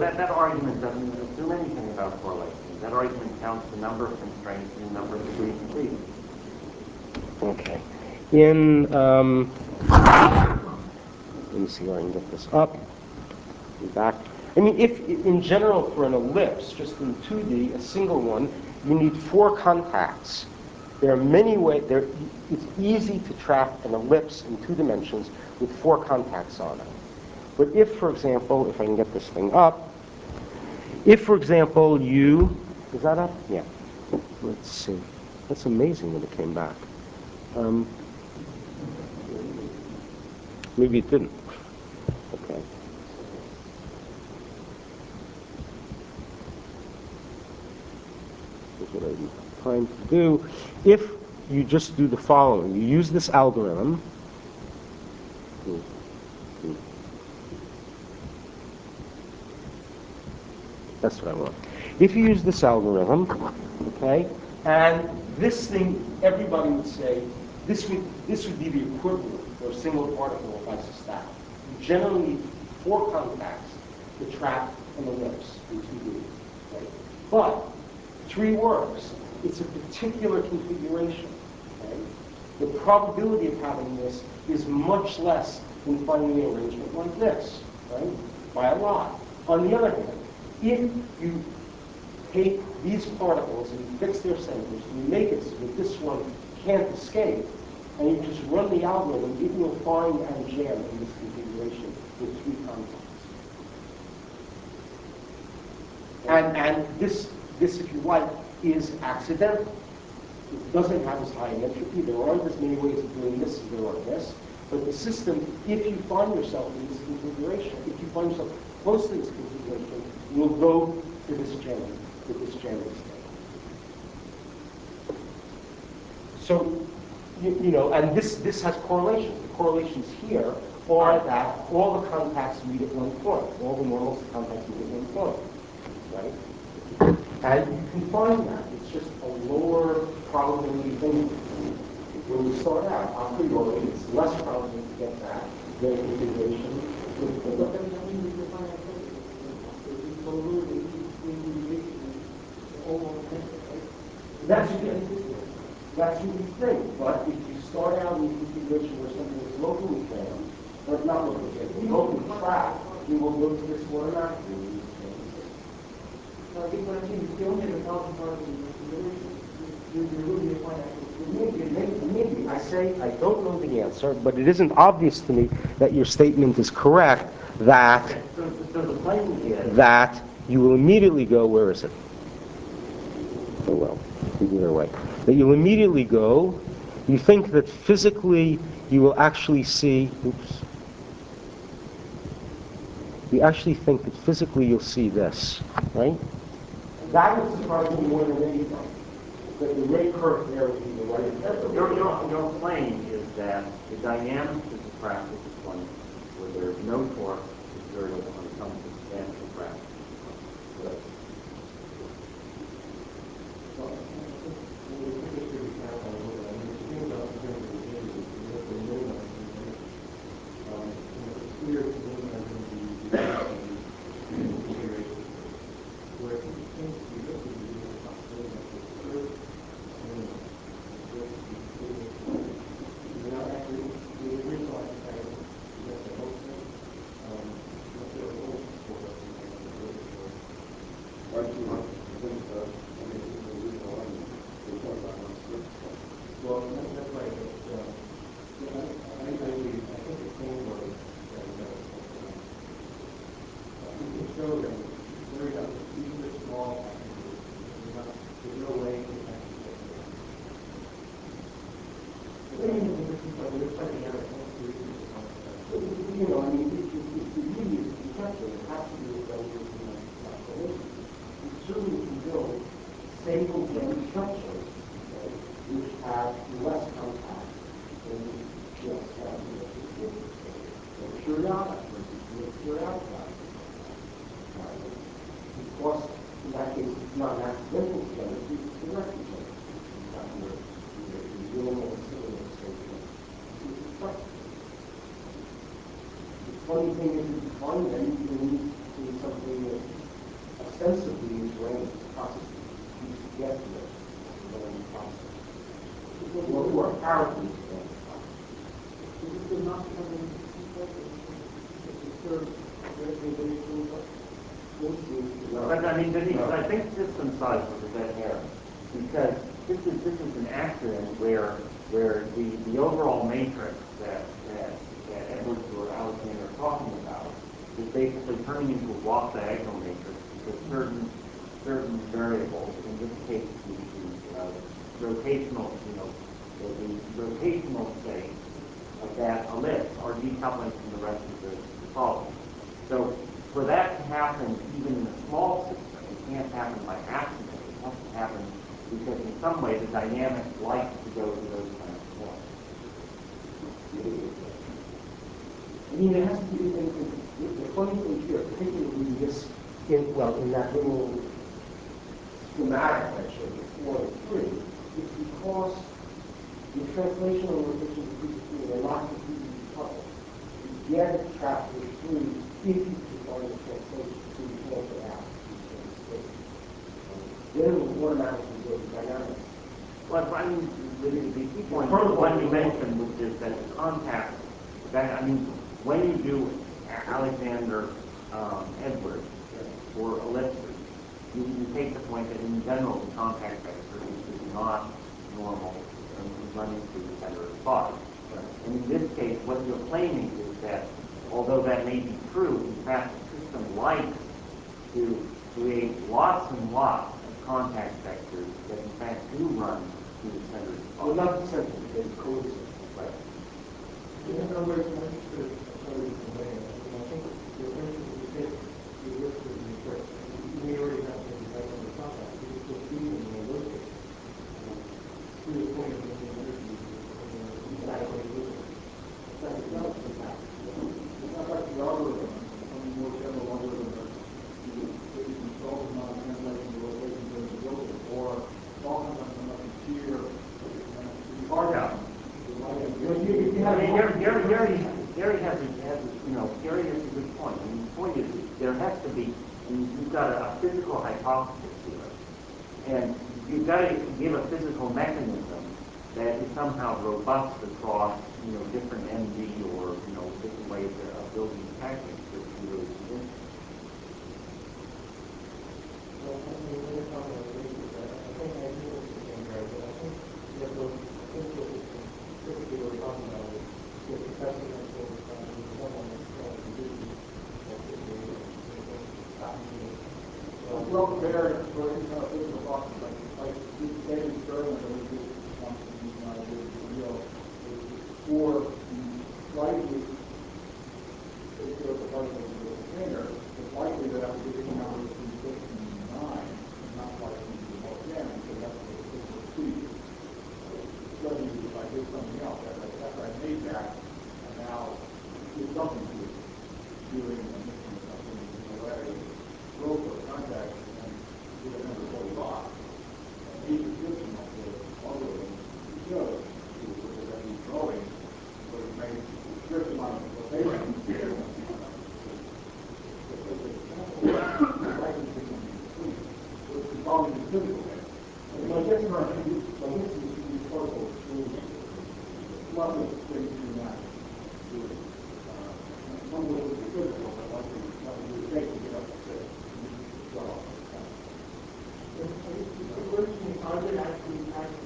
that argument doesn't assume anything about correlation. That argument counts the number of constraints and the number of degrees of freedom. Okay. Let me see where I can get this up and back. I mean, if in general for an ellipse, just in 2D, a single one, you need 4 contacts. There are many ways. It's easy to trap an ellipse in 2 dimensions with 4 contacts on it. But if, for example, if I can get this thing up, if, for example, is that up? Yeah. Let's see. That's amazing that it came back. Maybe it didn't. Okay. Here's what I'm trying to do. If you just do the following, you use this algorithm. That's what I want. If you use this algorithm, okay, and this thing, everybody would say, this would be the equivalent for a single particle of isostat. You generally need 4 contacts to trap an ellipse in 2D. Right? But 3 works. It's a particular configuration. Okay? The probability of having this is much less than finding an arrangement like this, right? By a lot. On the other hand, if you take these particles and you fix their centers and you make it so that this one can't escape, and you just run the algorithm, it will find and jam in this configuration with 3 contacts. And this, if you like, is accidental. It doesn't have as high an entropy. There aren't as many ways of doing this as there are this. But the system, if you find yourself in this configuration, if you find yourself close to this configuration, will go to this jamming state. So, and this has correlations. The correlations here are that all the contacts meet at one point. All the normals contacts meet at one point, right? And you can find that. It's just a lower probability thing. When you start out, a priori, it's less probable to get that than configuration. That's what you think. But if you start out in a configuration where something is locally jammed, but not locally jammed, locally trapped, you will go to this automatically. I think what I'm saying is, if you only have 1,000 particles in the configuration, there will be a finite. Maybe. I say I don't know the answer, but it isn't obvious to me that your statement is correct that you will immediately go, where is it? Oh well, either way. That you'll immediately go, you think that physically you will actually see, you actually think that physically you'll see this, right? That would surprise me more than anything. That the ray curve there would be the right answer. Your claim is that the dynamics of the practice is one where there is no torque exerted on some substantial practice. Right. Stable blend structures, which have less contact than periodic versus periodic because in that case it's not an accidental geometry, it's a direct geometry. It's not your normal similar state. The funny thing is, if you find them, you can use something that powerfully substantial class. Is it not because of But I mean, Denise, I think system size is a red herring, because this is an accident where the overall matrix that Edwards or Alexander are talking about is basically turning into a walk diagonal matrix because certain variables, in this case the rotational, the rotational state of that ellipse are decoupling from the rest of the problem. So for that to happen even in a small system, it can't happen by accident. It has to happen because in some way the dynamics like to go to those kinds of points. I mean, it has to be, the funny thing here, particularly in this, in that little schematic I showed you, 4 and 3, is because the translational rotations of these two are not completely decoupled. You get trapped with 3 if you can find the translation to cancel out these states. Then it will automatically go to dynamics. Well, I mean, the key point is the one you mentioned, which is that the contact, I mean, when you do Alexander Edwards or ellipses, you take the point that in general the contact vector is not normal and running through the center of the body. And in this case, what you're claiming is that although that may be true, in fact the system likes to create lots and lots of contact vectors that in fact do run through the center of the body. Well, not the center, because it's coincident. Right. In other words, I'm interested in I think the mention of the take the ellipses in the church, we already have the design of the contact, we just put these in the ellipses. To the point of the energy, it's not like the algorithm, some more general algorithm that you can solve them on translating the rotation to the building, or solving them on a shear, hard out. Gary has a good point. I mean, the point is there has to be, you've got a physical hypothesis here, and you've got to give a physical mechanism that is somehow robust across, different MD or, different ways of building the package to really convince you. Well, I think I do what you're saying, Gary, but I think what typically we're talking about is the professor and someone that's trying to do well prepared for any kind of physical process like David Sterling or for slightly if there was a particle in the container, it's likely that after getting numbers between 6 and 9, it's not likely to be more again because that's what the physical speed is. Suddenly, if I did something else, after I made that, I now did something to it, doing and mixing something in a way, growth of contact, and with a number of lots. The description of the algorithm shows because that he's growing, but it may strip them out of rotation. It's always the physical way. My guess is these particles Lots of things do that. Some will be physical, but likely the shape will get up to 6. Are there actually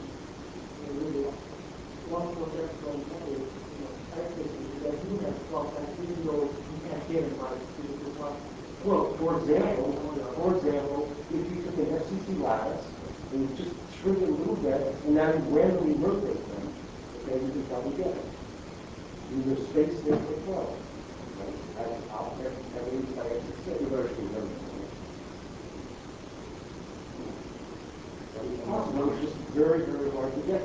one projectile method, that do have contact even though you can't get it by physical contact? Well, for example, if you took an FCC lattice and you just shrink it a little bit and now you randomly rotate them, okay, you can probably get it. There's space there for flow. That's how everything's by FCC. You better see them. It's possible, it's just very, very hard to get.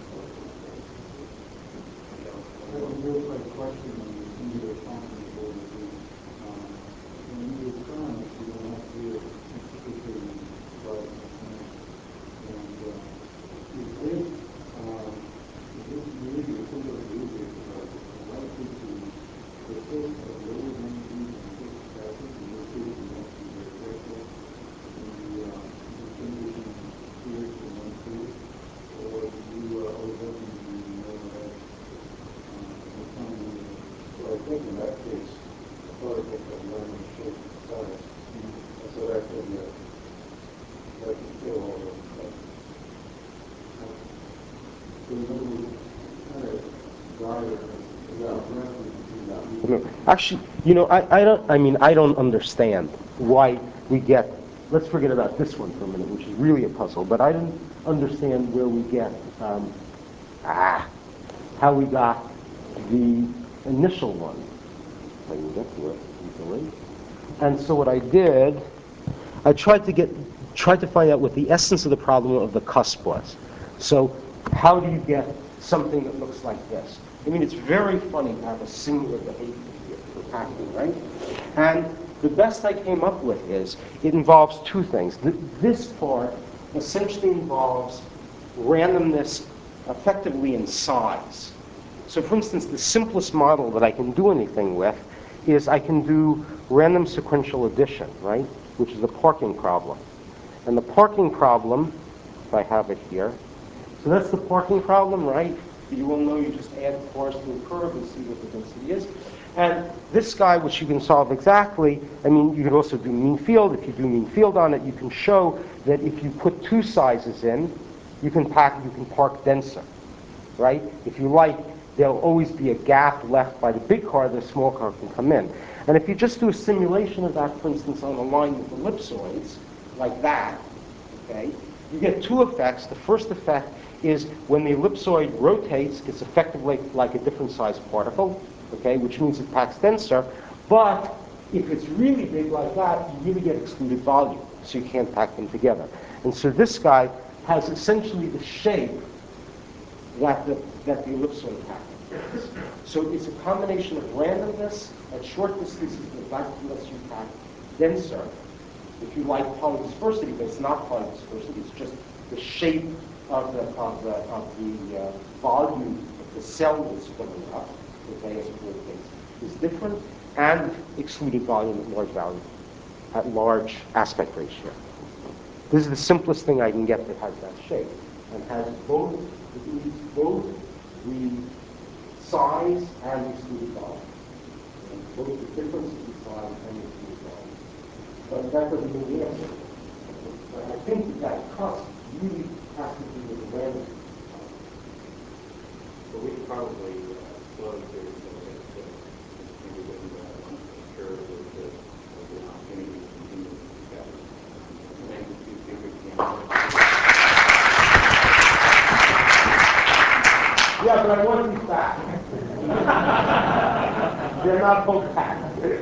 I have a real-time question on the singular function for you. When you do economics, you don't have to do it particularly well. And is this behavior similar behavior likely to persist at lower densities and fixed capacity? In this case, you have to be very careful in the distinguishing spheres from one sphere. Or do you Actually, I don't understand why we get, let's forget about this one for a minute, which is really a puzzle, but I don't understand where we get, how we got the initial one. If I can get to it easily. And so what I did, I tried to find out what the essence of the problem of the cusp was. So how do you get something that looks like this? I mean, it's very funny to have a singular behavior here for packing, right? And the best I came up with is it involves two things. This part essentially involves randomness effectively in size. So for instance, the simplest model that I can do anything with is I can do random sequential addition, right? Which is the parking problem. And the parking problem, if I have it here, so that's the parking problem, right? You will know you just add cars to a curve and see what the density is. And this guy, which you can solve exactly, I mean, you can also do mean field. If you do mean field on it, you can show that if you put two sizes in, you can park denser, right? If you like, there'll always be a gap left by the big car, the small car can come in. And if you just do a simulation of that, for instance, on a line with ellipsoids, like that, okay, you get two effects. The first effect is when the ellipsoid rotates, it's effectively like a different size particle, okay, which means it packs denser. But if it's really big like that, you really get excluded volume, so you can't pack them together. And so this guy has essentially the shape that the ellipsoid package. So it's a combination of randomness at short distances, in fact, lets you pack denser. If you like polydispersity, but it's not polydispersity, it's just the shape of the volume of the cell that's filling up, okay, as it rotates, is different, and excluded volume at large aspect ratio. This is the simplest thing I can get that has that shape, and has both, it needs both the size and excluded volume. And both the difference in size and excluded volume. But that doesn't mean the answer. But I think that cusp really has to do with the random. But we could probably flow through some of it to maybe when ensure that the opportunity to continue the discussion. Thank you to speakers again. Yeah, but I want these back. They're not both packed.